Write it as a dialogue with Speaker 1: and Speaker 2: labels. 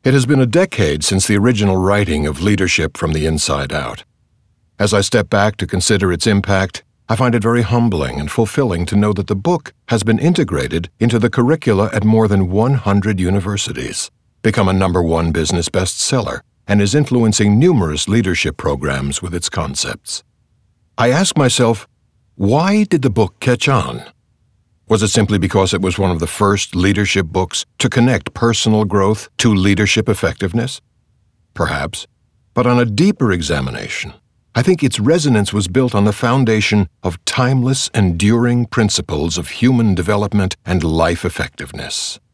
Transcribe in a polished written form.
Speaker 1: It has been a decade since the original writing of Leadership from the Inside Out. As I step back to consider its impact, I find it very humbling and fulfilling to know that the book has been integrated into the curricula at more than 100 universities, become a #1 business bestseller, and is influencing numerous leadership programs with its concepts. I ask myself, why did the book catch on? Was it simply because it was one of the first leadership books to connect personal growth to leadership effectiveness? Perhaps. But on a deeper examination, I think its resonance was built on the foundation of timeless, enduring principles of human development and life effectiveness.